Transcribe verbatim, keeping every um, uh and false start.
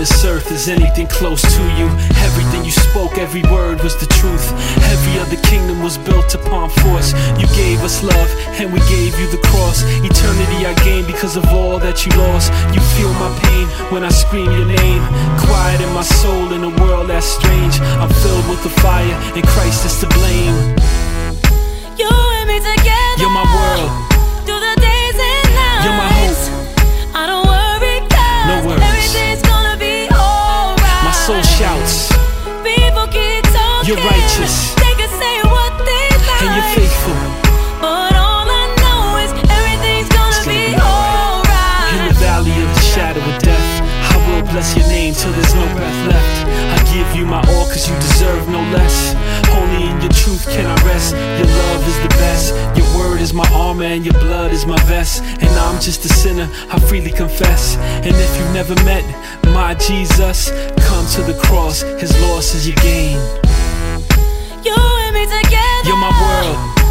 this earth is anything close to you. Everything you spoke, every word was the truth. Every other kingdom was built upon force. You gave us love and we gave you the cross. Eternity I gained because of all that you lost. You feel my pain when I scream your name. Quiet in my soul in a world that's strange. I'm filled with the fire and Christ is to blame. You and me together, you're my world, through the days and nights. You're my hope, I don't worry, cause no worries. everything's gonna be alright. My soul shouts, people keep talking, you're righteous, they can say what they like, and you're faithful, but all I know is everything's gonna, gonna be, be alright. In the valley of the shadow of death, I will bless your name till there's no breath left. I give you my all cause you deserve no less. Only in your truth can I rest. Your love is the best. Your word is my armor and your blood is my vest. And I'm just a sinner, I freely confess. And if you've never met my Jesus, come to the cross, his loss is your gain. You and me together, you're my world,